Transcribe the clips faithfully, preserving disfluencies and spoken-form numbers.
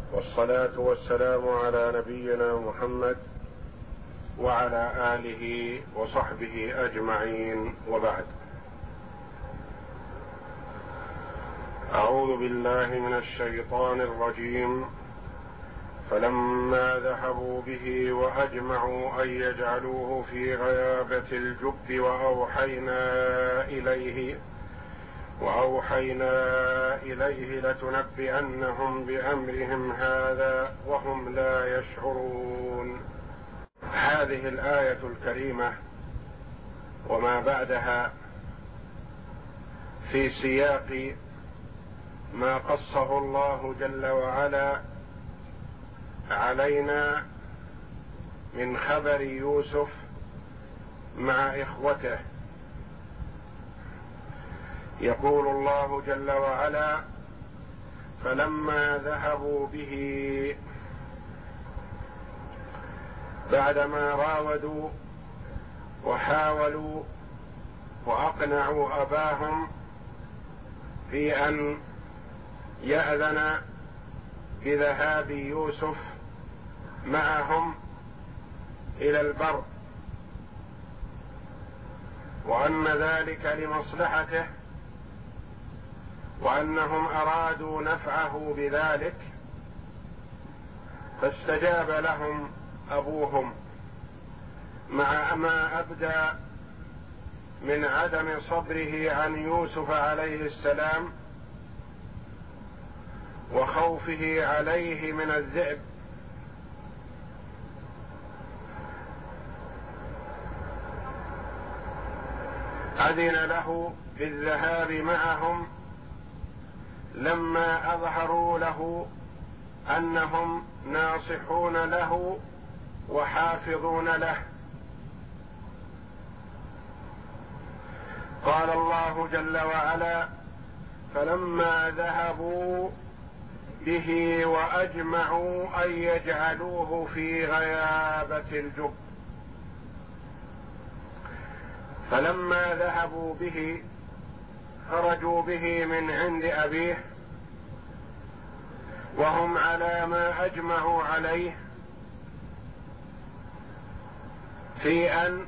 والصلاة والسلام على نبينا محمد وعلى آله وصحبه أجمعين، وبعد. أعوذ بالله من الشيطان الرجيم. فلما ذهبوا به وأجمعوا أن يجعلوه في غيابة الجب وأوحينا إليه وأوحينا إليه لتنبئنهم بأمرهم هذا وهم لا يشعرون. هذه الآية الكريمة وما بعدها في سياق ما قصه الله جل وعلا علينا من خبر يوسف مع إخوته. يقول الله جل وعلا: فلما ذهبوا به، بعدما راودوا وحاولوا وأقنعوا أباهم في أن يأذن بذهاب يوسف معهم إلى البر، وأن ذلك لمصلحته، وأنهم أرادوا نفعه بذلك، فاستجاب لهم أبوهم مع ما أبدى من عدم صبره عن يوسف عليه السلام وخوفه عليه من الذئب. أذن له بالذهاب معهم لما أظهروا له أنهم ناصحون له وحافظون له. قال الله جل وعلا: فلما ذهبوا به وأجمعوا أن يجعلوه في غيابة الجب. فلما ذهبوا به، خرجوا به من عند أبيه وهم على ما أجمعوا عليه في أن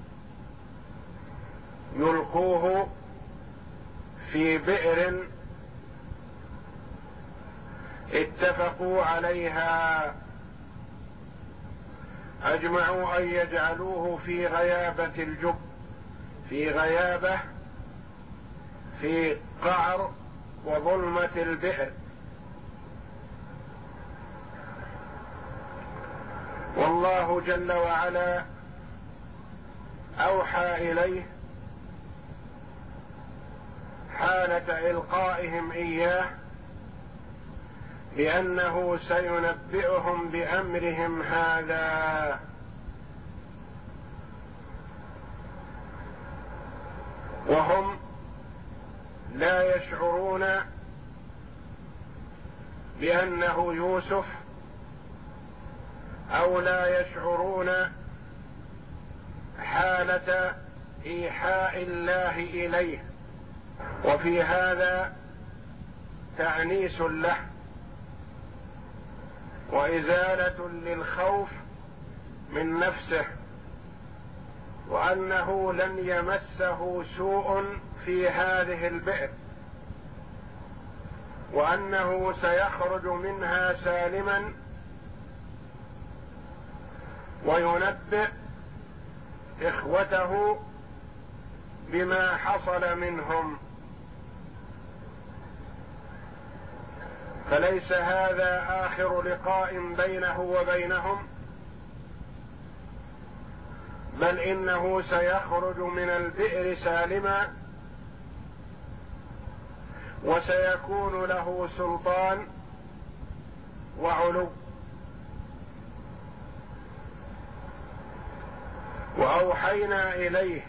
يلقوه في بئر اتفقوا عليها. أجمعوا أن يجعلوه في غيابة الجب، في غيابة في قعر وظلمة البئر. والله جل وعلا أوحى إليه حالة إلقائهم إياه بأنه سينبئهم بأمرهم هذا، وهم لا يشعرون بأنه يوسف، أو لا يشعرون حالة إيحاء الله إليه. وفي هذا تأنيس له وإزالة للخوف من نفسه، وأنه لن يمسه سوء في هذه البئر، وأنه سيخرج منها سالما، وينبئ إخوته بما حصل منهم. فليس هذا آخر لقاء بينه وبينهم، بل إنه سيخرج من البئر سالما، وسيكون له سلطان وعلو. وأوحينا إليه،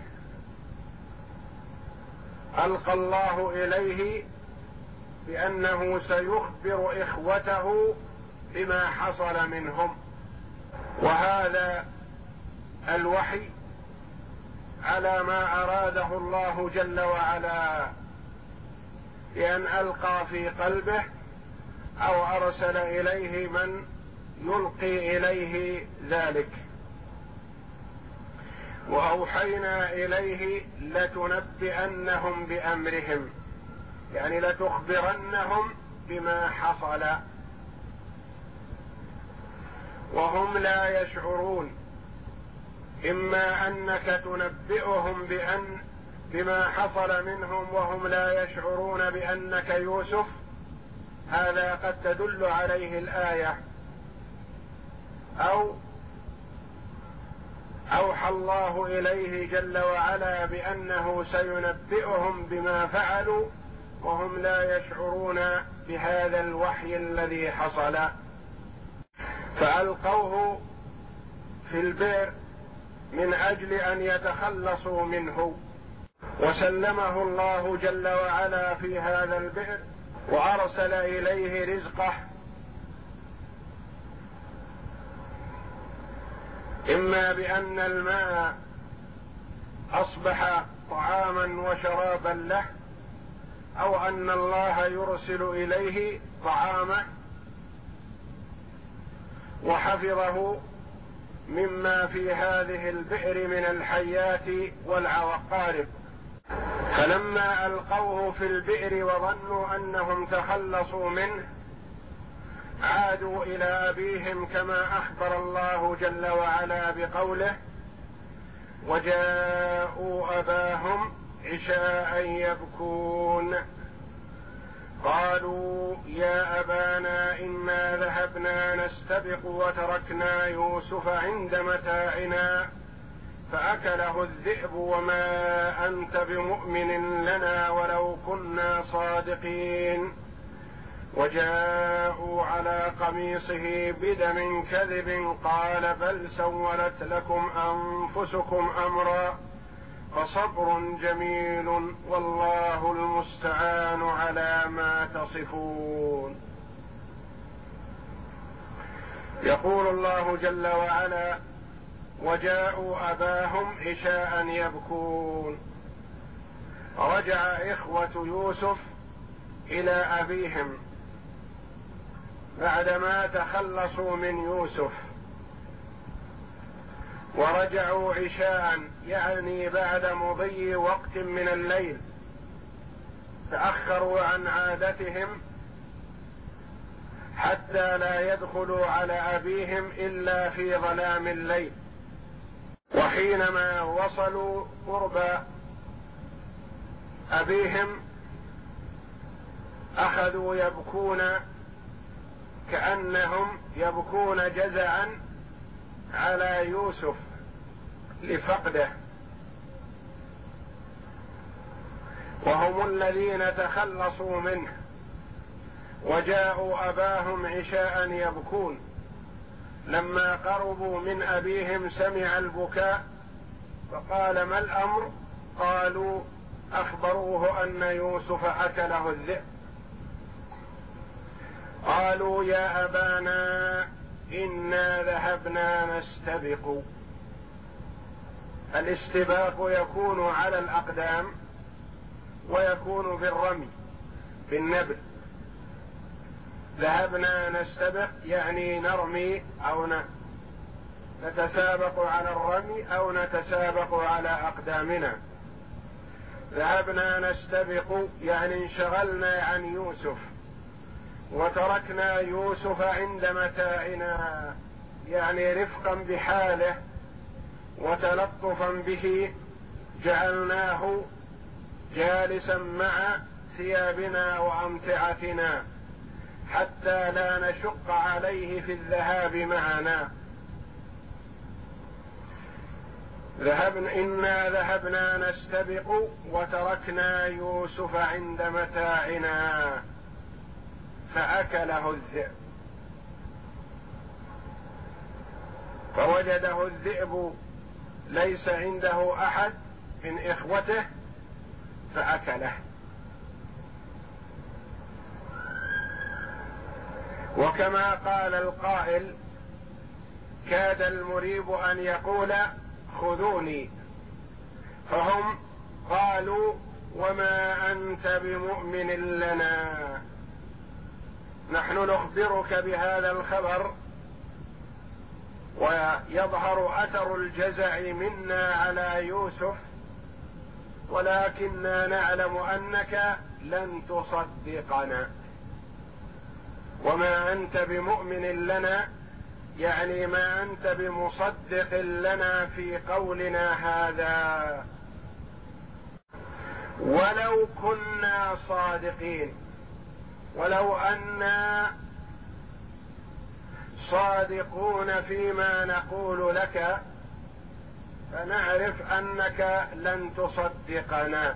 ألقى الله إليه بأنه سيخبر إخوته بما حصل منهم. وهذا الوحي على ما أراده الله جل وعلا، بأن ألقى في قلبه أو أرسل إليه من يلقي إليه ذلك. وأوحينا إليه لتنبئنهم بأمرهم، يعني لتخبرنهم بما حصل وهم لا يشعرون. إما أنك تنبئهم بأن بما حصل منهم وهم لا يشعرون بأنك يوسف، هذا قد تدل عليه الآية، أو أوحى الله إليه جل وعلا بأنه سينبئهم بما فعلوا وهم لا يشعرون بهذا الوحي الذي حصل. فألقوه في البئر من أجل أن يتخلصوا منه، وسلمه الله جل وعلا في هذا البئر وأرسل إليه رزقه، إما بأن الماء أصبح طعاما وشرابا له، أو أن الله يرسل إليه طعامه وحفظه مما في هذه البئر من الحيات والعقارب. فلما ألقوه في البئر وظنوا أنهم تخلصوا منه عادوا إلى أبيهم كما أخبر الله جل وعلا بقوله: وجاءوا أباهم عشاء يبكون قالوا يا أبانا إنا ذهبنا نستبق وتركنا يوسف عند متاعنا فأكله الذئب وما أنت بمؤمن لنا ولو كنا صادقين. وجاءوا على قميصه بدم كذب قال بل سولت لكم أنفسكم أمرا فصبر جميل والله المستعان على ما تصفون. يقول الله جل وعلا: وجاءوا أباهم عشاء يبكون. رجع إخوة يوسف إلى أبيهم بعدما تخلصوا من يوسف، ورجعوا عشاء يعني بعد مضي وقت من الليل، تأخروا عن عادتهم حتى لا يدخلوا على أبيهم إلا في ظلام الليل. وحينما وصلوا قرب أبيهم أخذوا يبكون كأنهم يبكون جزعا على يوسف لفقده، وهم الذين تخلصوا منه. وجاءوا أباهم عشاء يبكون، لما قربوا من أبيهم سمع البكاء فقال ما الأمر؟ قالوا أخبروه أن يوسف أكله الذئب. قالوا يا أبانا إنا ذهبنا نستبق. الاستباق يكون على الأقدام ويكون بالرمي بالنبل. ذهبنا نستبق يعني نرمي أو نتسابق على الرمي أو نتسابق على أقدامنا. ذهبنا نستبق يعني انشغلنا عن يوسف وتركنا يوسف عند متاعنا، يعني رفقا بحاله وتلطفا به جعلناه جالسا مع ثيابنا وأمتعتنا حتى لا نشق عليه في الذهاب معنا. ذهبنا إنا ذهبنا نستبق وتركنا يوسف عند متاعنا فأكله الذئب. فوجده الذئب ليس عنده أحد من إخوته فأكله. وكما قال القائل: كاد المريب أن يقول خذوني، فهم قالوا وما أنت بمؤمن لنا. نحن نخبرك بهذا الخبر ويظهر أثر الجزع منا على يوسف، ولكننا نعلم أنك لن تصدقنا وما أنت بمؤمن لنا، يعني ما أنت بمصدق لنا في قولنا هذا، ولو كنا صادقين، ولو أنا صادقون فيما نقول لك فنعرف أنك لن تصدقنا.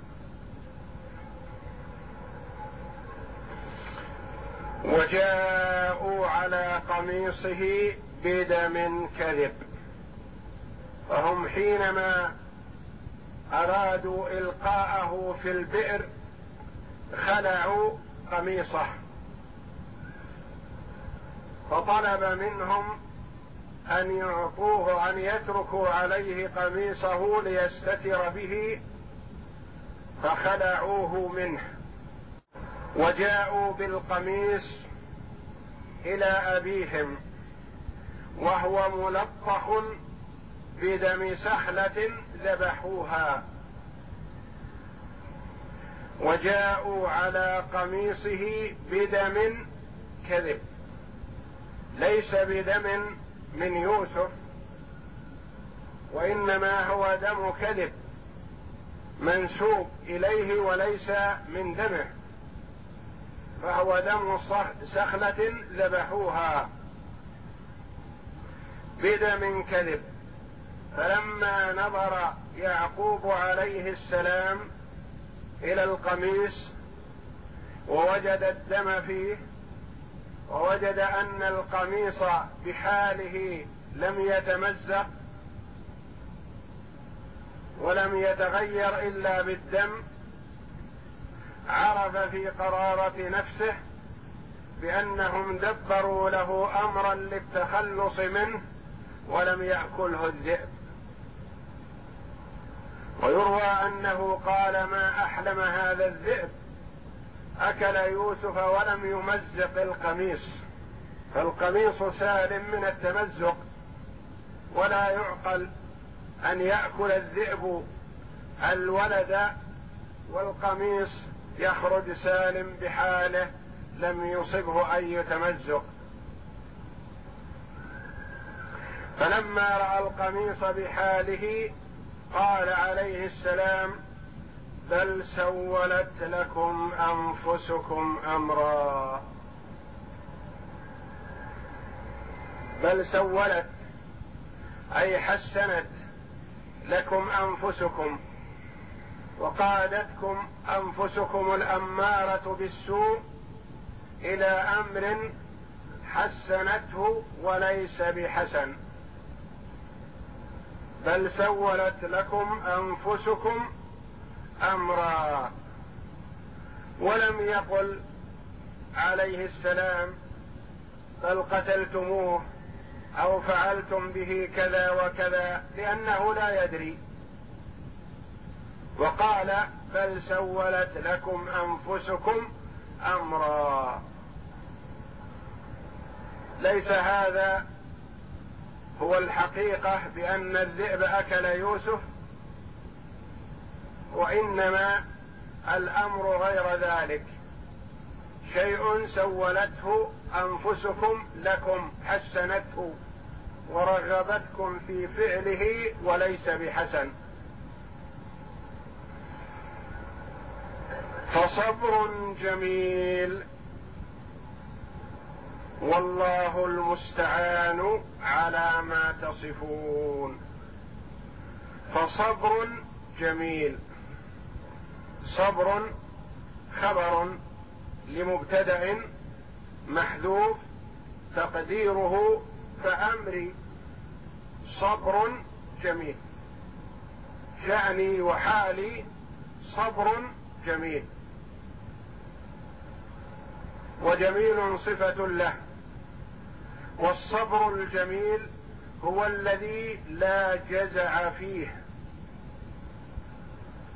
وجاءوا على قميصه بدم كذب، فهم حينما أرادوا إلقاءه في البئر خلعوا قميصه، فطلب منهم أن يعطوه أن يتركوا عليه قميصه ليستتر به، فخلعوه منه وجاءوا بالقميص إلى أبيهم وهو ملطخ بدم سحلة ذبحوها، وجاءوا على قميصه بدم كذب، ليس بدم من يوسف، وإنما هو دم كذب منسوب إليه وليس من دمه، فهو دم سخلة ذبحوها بدم كذب. فلما نظر يعقوب عليه السلام إلى القميص ووجد الدم فيه، ووجد أن القميص بحاله لم يتمزق ولم يتغير إلا بالدم، عرف في قرارة نفسه بأنهم دبروا له أمرا للتخلص منه ولم يأكله الذئب. ويروى أنه قال: ما أحلم هذا الذئب، أكل يوسف ولم يمزق القميص، فالقميص سالم من التمزق، ولا يعقل أن يأكل الذئب الولد والقميص يخرج سالم بحاله لم يصبه أي تمزق. فلما رأى القميص بحاله قال عليه السلام: بل سولت لكم أنفسكم أمرا. بل سولت أي حسنت لكم أنفسكم، وقادتكم أنفسكم الأمارة بالسوء إلى أمر حسنته وليس بحسن. بل سولت لكم أنفسكم أمرا. ولم يقل عليه السلام: بل قتلتموه أو فعلتم به كذا وكذا، لأنه لا يدري، وقال: بل سولت لكم أنفسكم أمرا. ليس هذا هو الحقيقة بأن الذئب أكل يوسف، وإنما الأمر غير ذلك، شيء سولته أنفسكم لكم، حسنته ورغبتكم في فعله وليس بحسن. فصبر جميل والله المستعان على ما تصفون. فصبر جميل، صبر خبر لمبتدأ محذوف تقديره فأمري صبر جميل، شأني وحالي صبر جميل، وجميل صفة له. والصبر الجميل هو الذي لا جزع فيه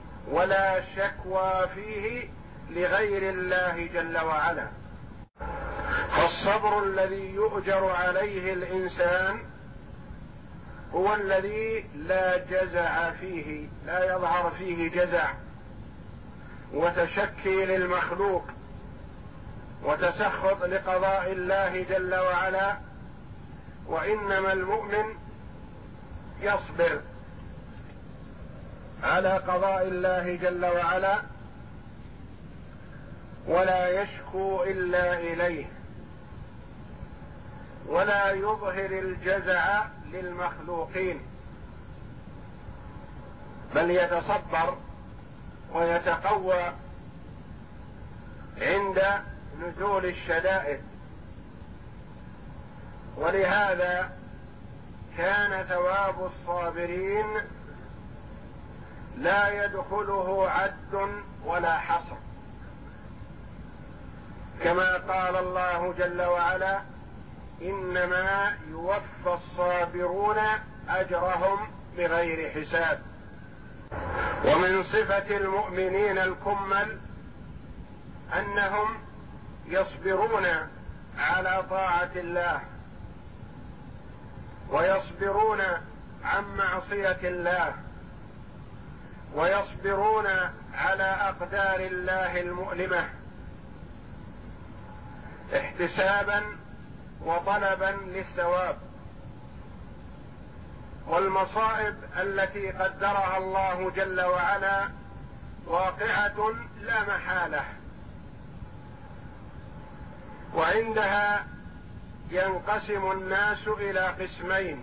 ولا شكوى فيه لغير الله جل وعلا. فالصبر الذي يؤجر عليه الإنسان هو الذي لا جزع فيه، لا يظهر فيه جزع وتشكي للمخلوق وتسخط لقضاء الله جل وعلا، وإنما المؤمن يصبر على قضاء الله جل وعلا ولا يشكو إلا إليه، ولا يظهر الجزع للمخلوقين، بل يتصبر ويتقوى عند نزول الشدائد. ولهذا كان ثواب الصابرين لا يدخله عد ولا حصر، كما قال الله جل وعلا: إنما يوفى الصابرون أجرهم بغير حساب. ومن صفة المؤمنين الكمل أنهم يصبرون على طاعة الله ويصبرون عن معصية الله ويصبرون على أقدار الله المؤلمة احتسابا وطلبا للثواب. والمصائب التي قدرها الله جل وعلا واقعة لا محالة، وعندها ينقسم الناس إلى قسمين: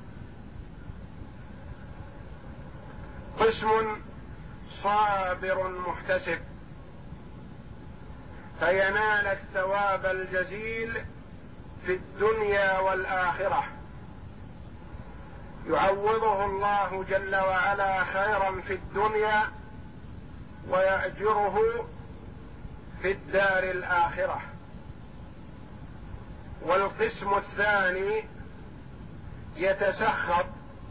قسم صابر محتسب فينال الثواب الجزيل في الدنيا والآخرة، يعوضه الله جل وعلا خيرا في الدنيا ويأجره في الدار الآخرة. والقسم الثاني يتسخط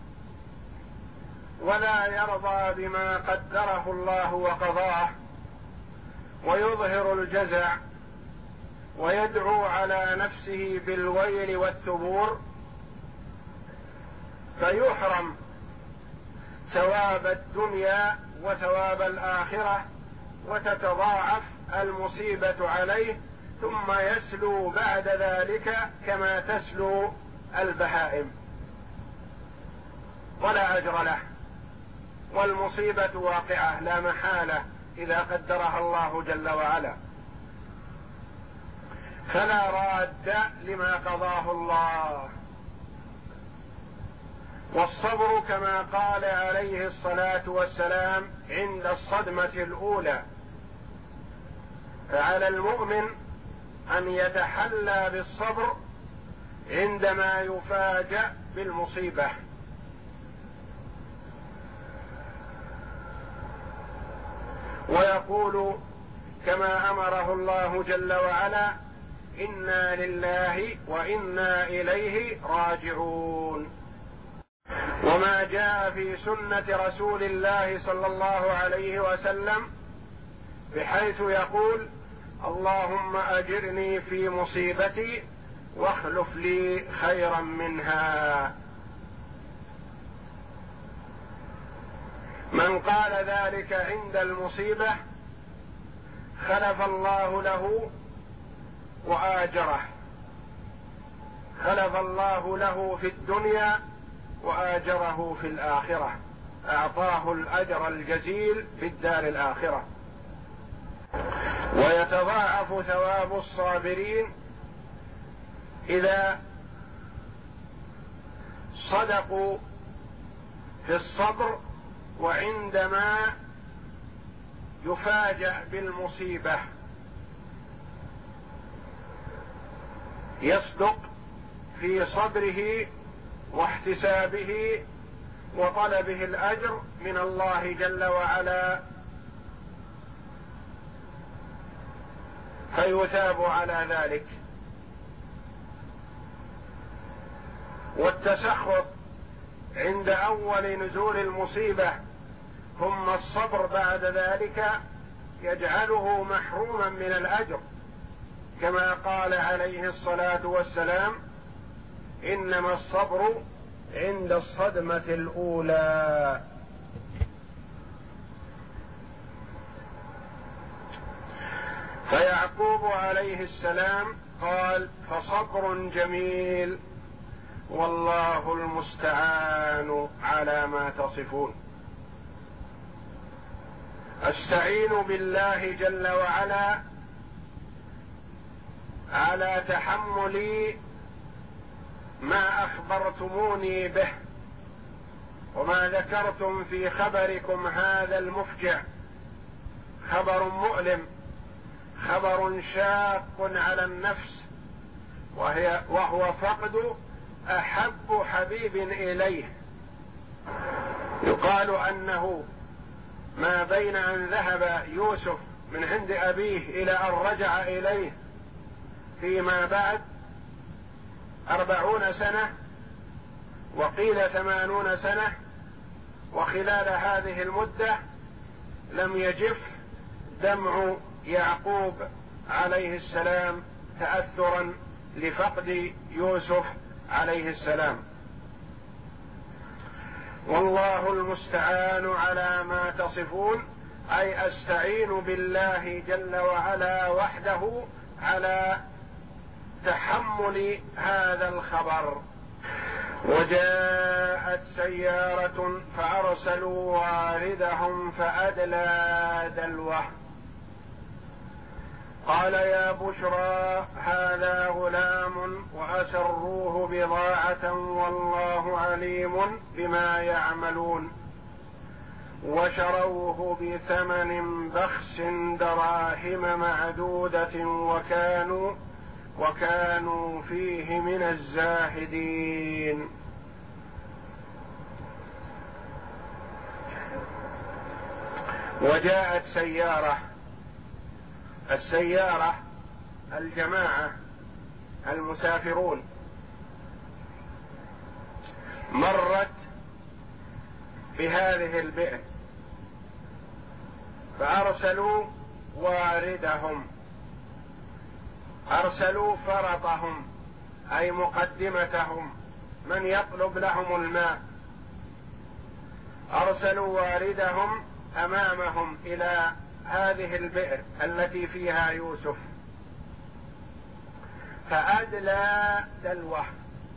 ولا يرضى بما قدره الله وقضاه ويظهر الجزع ويدعو على نفسه بالويل والثبور، فيحرم ثواب الدنيا وثواب الآخرة وتتضاعف المصيبة عليه، ثم يسلو بعد ذلك كما تسلو البهائم ولا أجر له، والمصيبة واقعة لا محالة إذا قدرها الله جل وعلا، فلا راد لما قضاه الله. والصبر كما قال عليه الصلاة والسلام عند الصدمة الأولى، فعلى المؤمن أن يتحلى بالصبر عندما يفاجأ بالمصيبة. ويقول كما أمره الله جل وعلا: إنا لله وإنا إليه راجعون. وما جاء في سنة رسول الله صلى الله عليه وسلم بحيث يقول: اللهم أجرني في مصيبتي واخلف لي خيرا منها. من قال ذلك عند المصيبة خلف الله له وآجره، خلف الله له في الدنيا وآجره في الآخرة، أعطاه الأجر الجزيل في الدار الآخرة. ويتضاعف ثواب الصابرين إذا صدقوا في الصبر وعندما يفاجأ بالمصيبة، يصدق في صبره واحتسابه وطلبه الأجر من الله جل وعلا، فيثاب على ذلك. والتسخط عند أول نزول المصيبة ثم الصبر بعد ذلك يجعله محروما من الأجر، كما قال عليه الصلاة والسلام: إنما الصبر عند الصدمة الأولى. فيعقوب عليه السلام قال: فصبر جميل والله المستعان على ما تصفون. استعين بالله جل وعلا على تحمل ما أخبرتموني به وما ذكرتم في خبركم هذا المفجع، خبر مؤلم، خبر شاق على النفس، وهي وهو فقد أحب حبيب إليه. يقال أنه ما بين أن ذهب يوسف من عند أبيه إلى أن رجع إليه فيما بعد أربعون سنة، وقيل ثمانون سنة، وخلال هذه المدة لم يجف دمع يعقوب عليه السلام تأثرا لفقد يوسف عليه السلام. والله المستعان على ما تصفون، أي أستعين بالله جل وعلا وحده على تحمل هذا الخبر. وجاءت سيارة فأرسلوا واردهم فأدلى دلوه قال: يا بشرى هذا غلام وأسروه بضاعة والله عليم بما يعملون وشروه بثمن بخس دراهم معدودة وكانوا وكانوا فيه من الزاهدين. وجاءت سيارة، السيارة الجماعة المسافرون، مرت بهذه البئر فأرسلوا واردهم، أرسلوا فرطهم أي مقدمتهم، من يطلب لهم الماء، أرسلوا واردهم أمامهم إلى هذه البئر التي فيها يوسف فأدلى دلوه.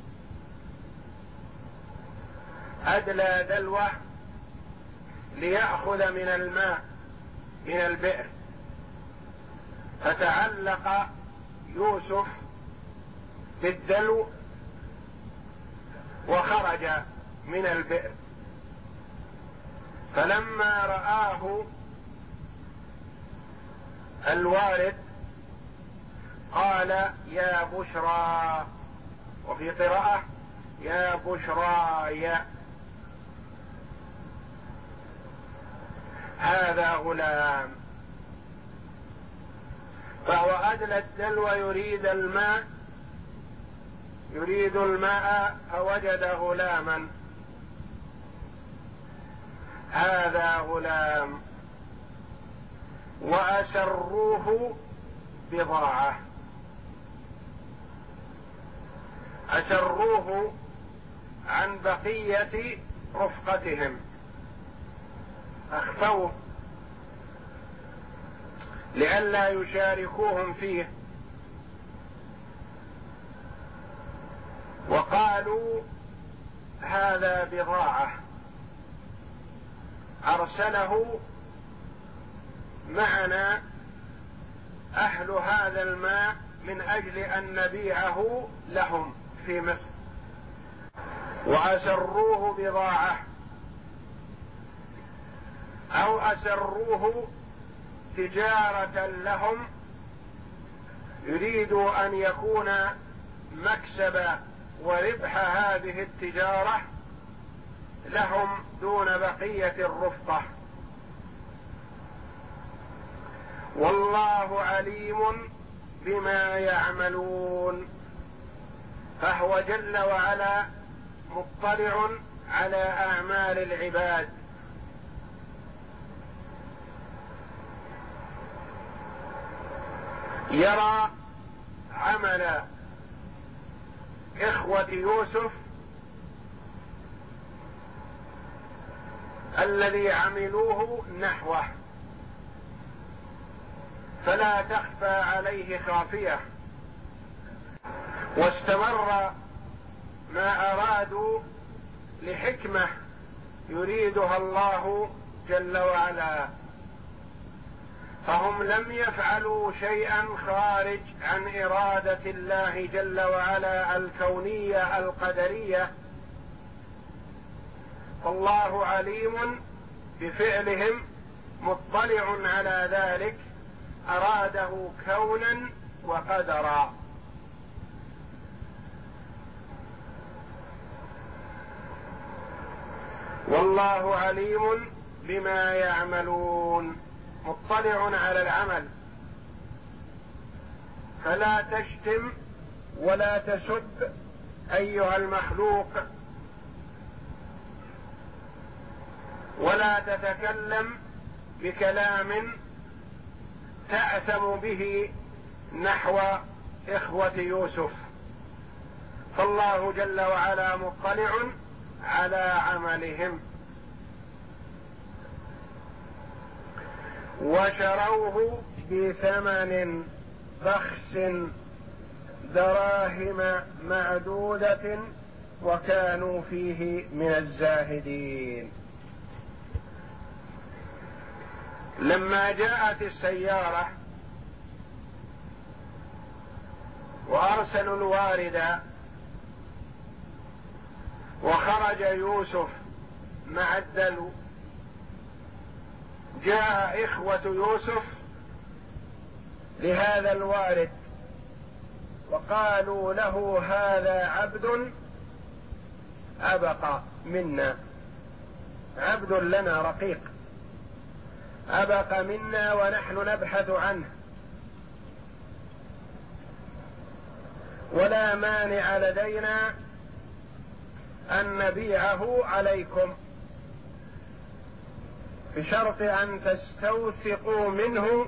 أدلى دلوه ليأخذ من الماء من البئر، فتعلق يوسف بالدلو وخرج من البئر، فلما رآه الوارد قال: يا بشرى، وفي قراءة: يا بشراي هذا غلام. فهو أدلى الدلو يريد الماء، يريد الماء فوجد غلاما، هذا غلام، وأسروه بضاعة. أسروه عن بقية رفقتهم، أخفوه لئلا يشاركوهم فيه، وقالوا: هذا بضاعة أرسله معنا أهل هذا الماء من أجل أن نبيعه لهم في مصر. وأسروه بضاعة أو أسروه تجارة لهم، يريد أن يكون مكسب وربح هذه التجارة لهم دون بقية الرفقة. والله عليم بما يعملون، فهو جل وعلا مطلع على أعمال العباد. يرى عمل إخوة يوسف الذي عملوه نحوه، فلا تخفى عليه خافية، واستمر ما أرادوا لحكمة يريدها الله جل وعلا، فهم لم يفعلوا شيئا خارج عن إرادة الله جل وعلا الكونية القدرية، فالله عليم بفعلهم مطلع على ذلك، أراده كونا وقدرا. والله عليم بما يعملون، مطلع على العمل، فلا تشتم ولا تسب أيها المخلوق، ولا تتكلم بكلام تأثم به نحو إخوة يوسف، فالله جل وعلا مطلع على عملهم. وشروه بثمن بخس دراهم معدودة وكانوا فيه من الزاهدين. لما جاءت السيارة وأرسلوا الوارد وخرج يوسف مع الدلو، جاء إخوة يوسف لهذا الوارد وقالوا له: هذا عبد أبق منا، عبد لنا رقيق أبق منا ونحن نبحث عنه، ولا مانع لدينا أن نبيعه عليكم بشرط أن تستوثقوا منه،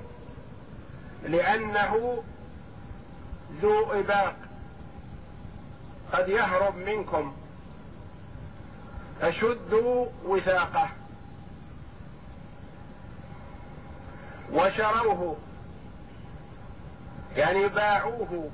لأنه ذو إباق قد يهرب منكم، فشدوا وثاقه. وشروه يعني باعوه،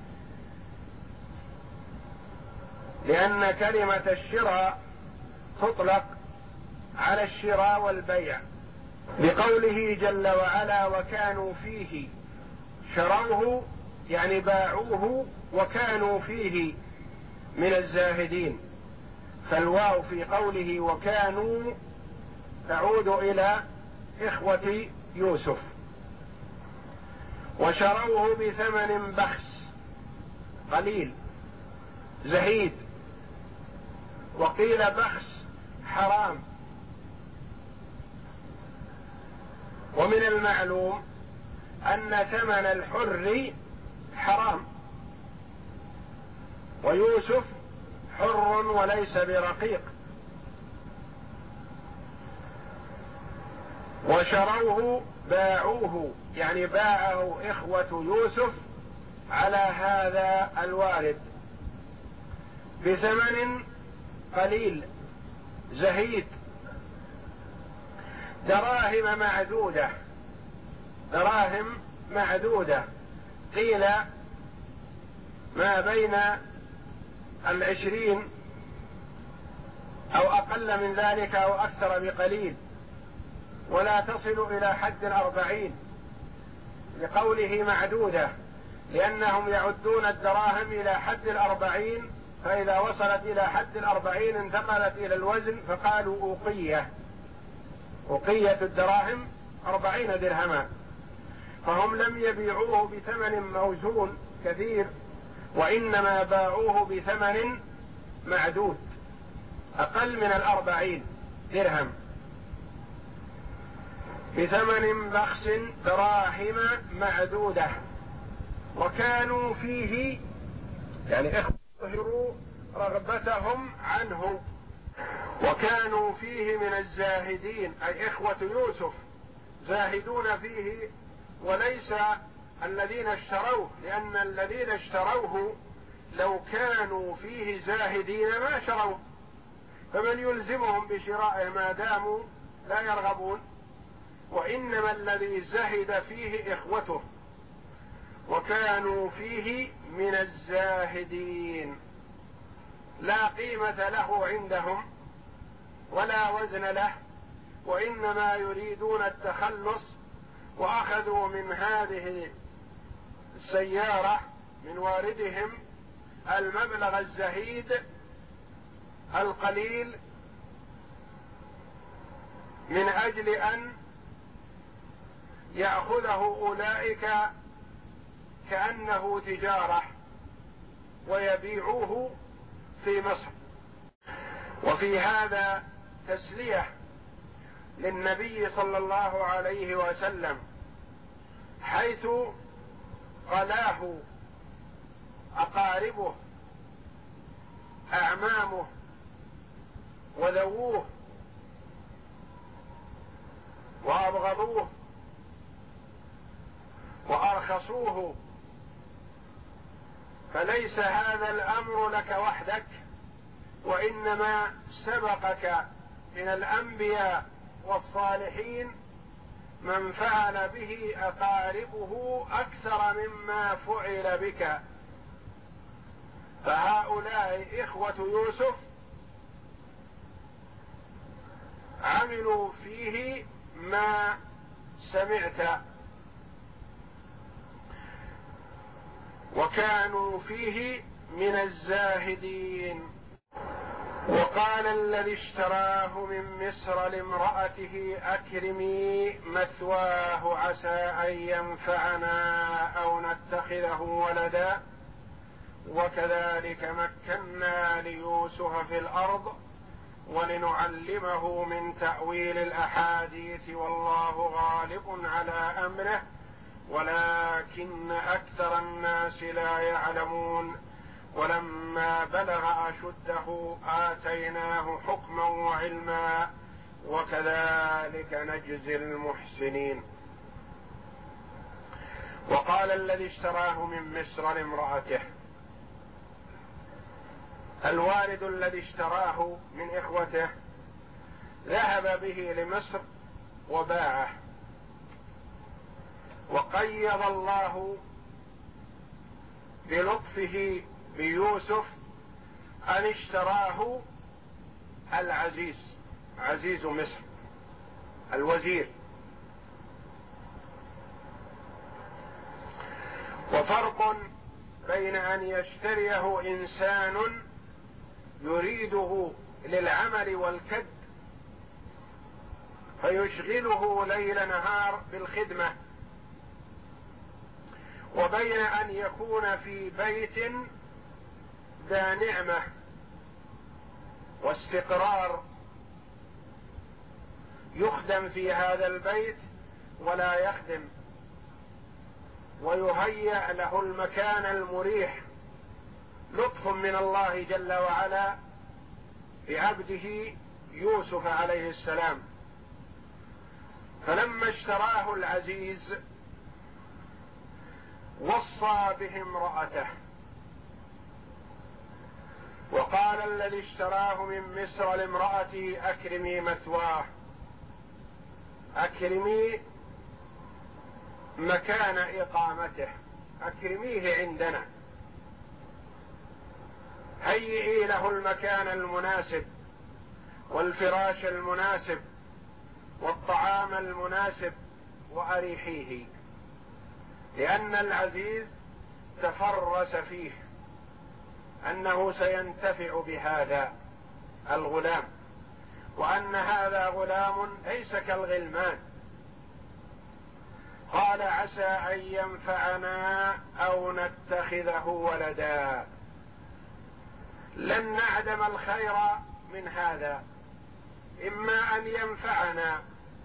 لأن كلمة الشراء تطلق على الشراء والبيع، بقوله جل وعلا: وكانوا فيه. شروه يعني باعوه وكانوا فيه من الزاهدين، فالواو في قوله وكانوا تعود إلى إخوة يوسف. وشروه بثمن بخس قليل زهيد، وقيل بخس حرام. ومن المعلوم أن ثمن الحر حرام، ويوسف حر وليس برقيق. وشروه باعوه يعني باعه إخوة يوسف على هذا الوارد بثمن قليل زهيد، دراهم معدودة، دراهم معدودة، قيل ما بين العشرين أو أقل من ذلك أو أكثر بقليل، ولا تصل إلى حد الأربعين، لقوله معدودة، لأنهم يعدون الدراهم إلى حد الأربعين، فإذا وصلت إلى حد الأربعين انتقلت إلى الوزن فقالوا أوقية، أوقية الدراهم أربعين درهما، فهم لم يبيعوه بثمن موزون كثير، وإنما باعوه بثمن معدود أقل من الأربعين درهم، بثمن بخس دراهم معدودة. وكانوا فيه يعني اخبروا رغبتهم عنه، وكانوا فيه من الزاهدين، أي إخوة يوسف زاهدون فيه، وليس الذين اشتروه، لأن الذين اشتروه لو كانوا فيه زاهدين ما شروه، فمن يلزمهم بشرائه ما داموا لا يرغبون. وإنما الذي زهد فيه إخوته وكانوا فيه من الزاهدين، لا قيمة له عندهم ولا وزن له، وإنما يريدون التخلص، وأخذوا من هذه السيارة من واردهم المبلغ الزهيد القليل من أجل أن يأخذه أولئك كأنه تجارة ويبيعوه في مصر. وفي هذا تسلية للنبي صلى الله عليه وسلم، حيث قلاه أقاربه أعمامه وذووه وأبغضوه وأرخصوه. فليس هذا الأمر لك وحدك، وإنما سبقك من الأنبياء والصالحين من فعل به أقاربه أكثر مما فعل بك. فهؤلاء إخوة يوسف عملوا فيه ما سمعت، وكانوا فيه من الزاهدين. وقال الذي اشتراه من مصر لامرأته أكرمي مثواه عسى أن ينفعنا أو نتخذه ولدا وكذلك مكنا ليوسف في الأرض ولنعلمه من تأويل الأحاديث والله غالب على أمره ولكن أكثر الناس لا يعلمون. ولما بلغ أشده آتيناه حكما وعلما وكذلك نجزي المحسنين. وقال الذي اشتراه من مصر لامرأته، الوالد الذي اشتراه من إخوته ذهب به لمصر وباعه، وقيض الله بلطفه بيوسف أن اشتراه العزيز، عزيز مصر الوزير. وفرق بين أن يشتريه إنسان يريده للعمل والكد فيشغله ليل نهار بالخدمة، وبين أن يكون في بيت ذا نعمة واستقرار يخدم في هذا البيت ولا يخدم، ويهيأ له المكان المريح. لطف من الله جل وعلا بعبده يوسف عليه السلام. فلما اشتراه العزيز وصى به امرأته، وقال الذي اشتراه من مصر لامرأته أكرمي مثواه، أكرمي مكان إقامته، أكرميه عندنا، هيئي له المكان المناسب والفراش المناسب والطعام المناسب وأريحيه، لأن العزيز تفرس فيه أنه سينتفع بهذا الغلام، وأن هذا غلام ليس كالغلمان. قال عسى أن ينفعنا أو نتخذه ولدا، لن نعدم الخير من هذا، إما أن ينفعنا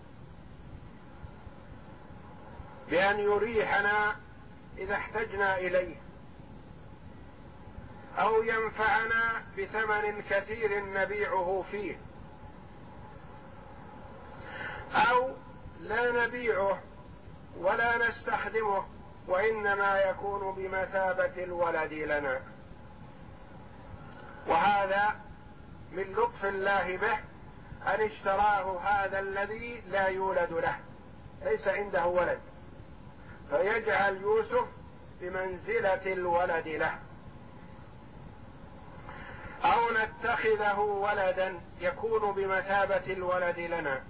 بأن يريحنا إذا احتجنا إليه، أو ينفعنا بثمن كثير نبيعه فيه، أو لا نبيعه ولا نستخدمه وإنما يكون بمثابة الولد لنا. وهذا من لطف الله به أن اشتراه هذا الذي لا يولد له، ليس عنده ولد، فيجعل يوسف بمنزلة الولد له. أو نتخذه ولدا يكون بمثابة الولد لنا.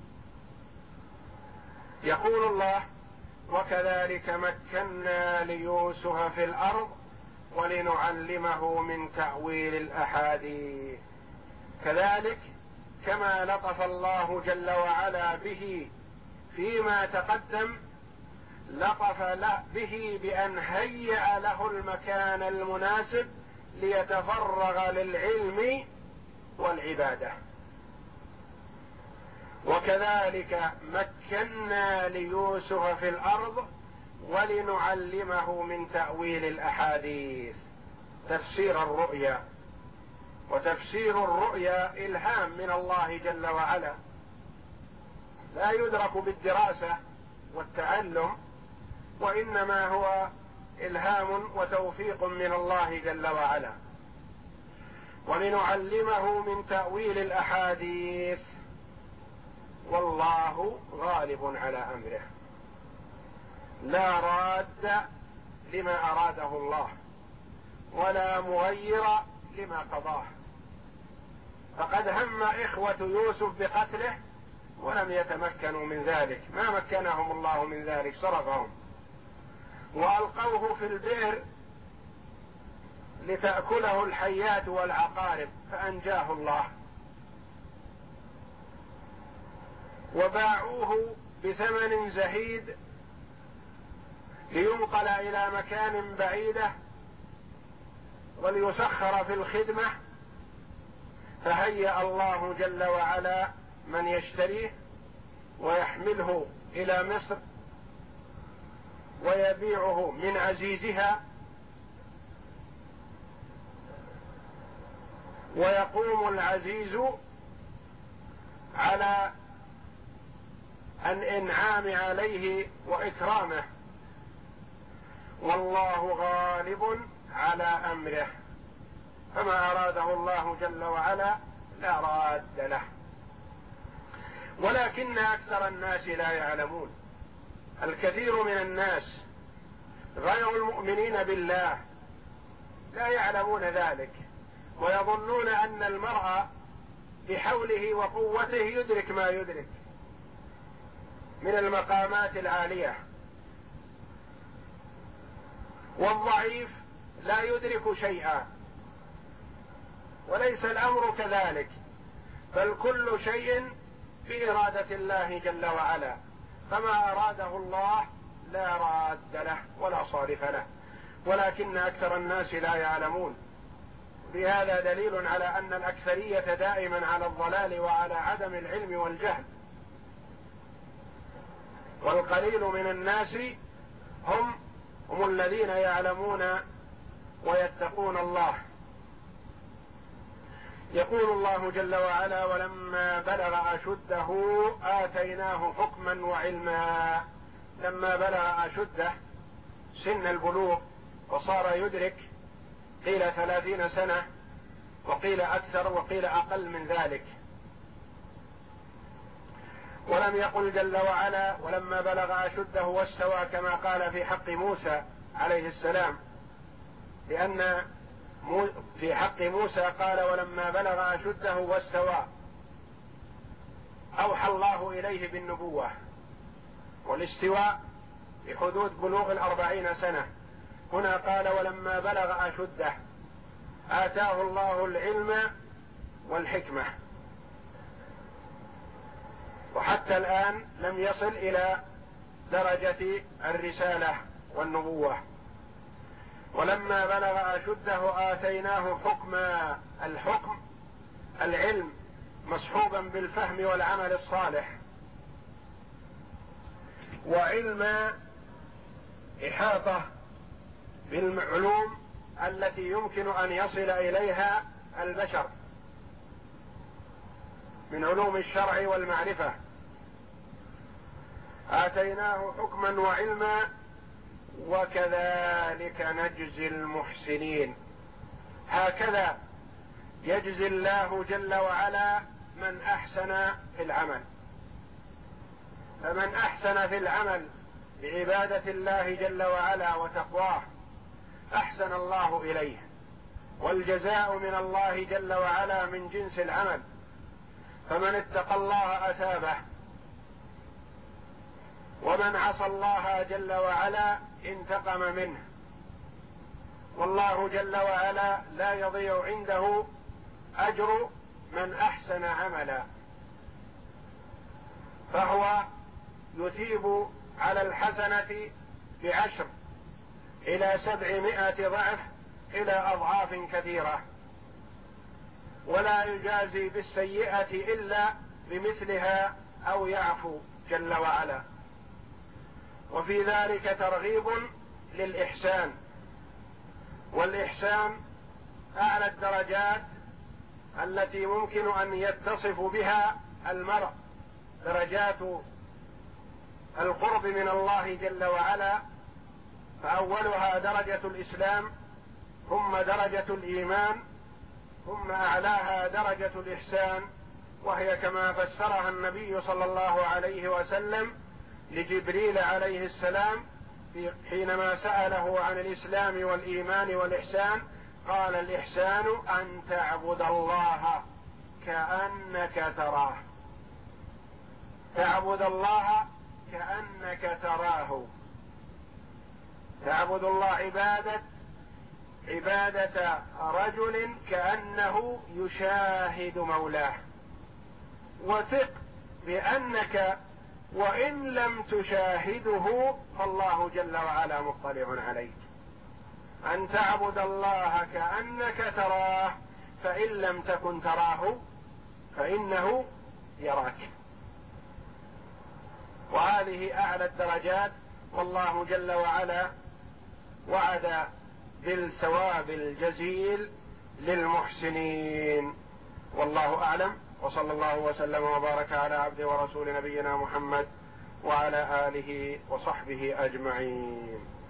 يقول الله: وكذلك مكنا ليوسف في الأرض ولنعلمه من تأويل الأحاديث. كذلك كما لطف الله جل وعلا به فيما تقدم، لطف به بأن هيأ له المكان المناسب ليتفرغ للعلم والعبادة. وكذلك مكنا ليوسف في الأرض ولنعلمه من تأويل الأحاديث، تفسير الرؤيا. وتفسير الرؤيا إلهام من الله جل وعلا، لا يدرك بالدراسة والتعلم، وإنما هو إلهام وتوفيق من الله جل وعلا. ولنعلمه من تأويل الأحاديث والله غالب على أمره. لا راد لما أراده الله ولا مغير لما قضاه. فقد هم إخوة يوسف بقتله ولم يتمكنوا من ذلك، ما مكنهم الله من ذلك، صرفهم وألقوه في البئر لتأكله الحيات والعقارب فأنجاه الله. وباعوه بثمن زهيد لينقل إلى مكان بعيدة وليسخر في الخدمة، فهيأ الله جل وعلا من يشتريه ويحمله إلى مصر ويبيعه من عزيزها، ويقوم العزيز على الإنعام عليه وإكرامه، والله غالب على أمره، فما أراده الله جل وعلا لا راد له. ولكن أكثر الناس لا يعلمون. الكثير من الناس غير المؤمنين بالله لا يعلمون ذلك، ويظنون أن المرء بحوله وقوته يدرك ما يدرك من المقامات العالية، والضعيف لا يدرك شيئا. وليس الأمر كذلك، بل كل شيء بإرادة الله جل وعلا، فما أراده الله لا راد له ولا صارف له، ولكن أكثر الناس لا يعلمون. بهذا دليل على أن الأكثرية دائما على الضلال وعلى عدم العلم والجهل، والقليل من الناس هم هم الذين يعلمون ويتقون الله. يقول الله جل وعلا: ولما بلغ أشده آتيناه حكما وعلما. لما بلغ أشده سن البلوغ وصار يدرك، قيل ثلاثين سنة وقيل أكثر وقيل أقل من ذلك. ولم يقل جل وعلا ولما بلغ أشده واستوى كما قال في حق موسى عليه السلام، لأن في حق موسى قال ولما بلغ أشده واستوى، أوحى الله إليه بالنبوة والاستواء بحدود بلوغ الأربعين سنة. هنا قال ولما بلغ أشده آتاه الله العلم والحكمة، وحتى الآن لم يصل إلى درجة الرسالة والنبوة. ولما بلغ أشده آتيناه حكما. الحكم العلم مصحوبا بالفهم والعمل الصالح، وعلم إحاطة بالعلوم التي يمكن أن يصل إليها البشر من علوم الشرع والمعرفة. آتيناه حكما وعلما وكذلك نجزي المحسنين. هكذا يجزي الله جل وعلا من أحسن في العمل. فمن أحسن في العمل بعبادة الله جل وعلا وتقواه أحسن الله إليه، والجزاء من الله جل وعلا من جنس العمل. فمن اتقى الله أثابه، ومن عصى الله جل وعلا انتقم منه. والله جل وعلا لا يضيع عنده أجر من أحسن عملا، فهو يثيب على الحسنة بعشر إلى سبعمائة ضعف إلى أضعاف كثيرة، ولا يجازي بالسيئة إلا بمثلها أو يعفو جل وعلا. وفي ذلك ترغيب للإحسان، والإحسان أعلى الدرجات التي ممكن أن يتصف بها المرء، درجات القرب من الله جل وعلا، فأولها درجة الإسلام، ثم درجة الإيمان، ثم أعلاها درجة الإحسان، وهي كما فسرها النبي صلى الله عليه وسلم لجبريل عليه السلام حينما سأله عن الإسلام والإيمان والإحسان، قال: الإحسان أن تعبد الله كأنك تراه، تعبد الله كأنك تراه، تعبد الله عبادة عبادة رجل كأنه يشاهد مولاه، وثق بأنك وإن لم تشاهده فالله جل وعلا مطلع عليك. أن تعبد الله كأنك تراه، فإن لم تكن تراه فإنه يراك. وهذه أعلى الدرجات، والله جل وعلا وعد بالثواب الجزيل للمحسنين. والله أعلم، وصلى الله وسلم وبارك على عبد ورسول نبينا محمد وعلى آله وصحبه أجمعين.